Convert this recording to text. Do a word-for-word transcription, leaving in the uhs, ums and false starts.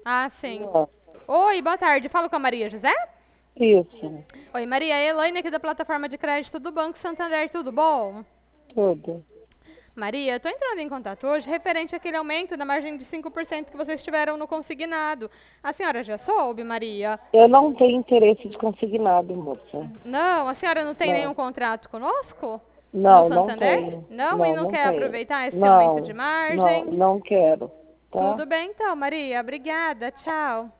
Ah, sim. Não. Oi, boa tarde. Falo com a Maria José? Isso, Oi, Maria. É Elaine aqui da plataforma de crédito do Banco Santander. Tudo bom? tudo. Maria, estou entrando em contato hoje referente àquele aumento da margem de cinco por cento que vocês tiveram no consignado. A senhora já soube, Maria? Eu não tenho interesse de conseguir nada, moça. Não, a senhora não tem nenhum Não. contrato conosco? No Não, não Santander? tenho. Não, e Não, não não quer tenho. aproveitar esse aumento de Não, não, margem? não quero. Tá? Tudo bem então, Maria. Obrigada. Tchau.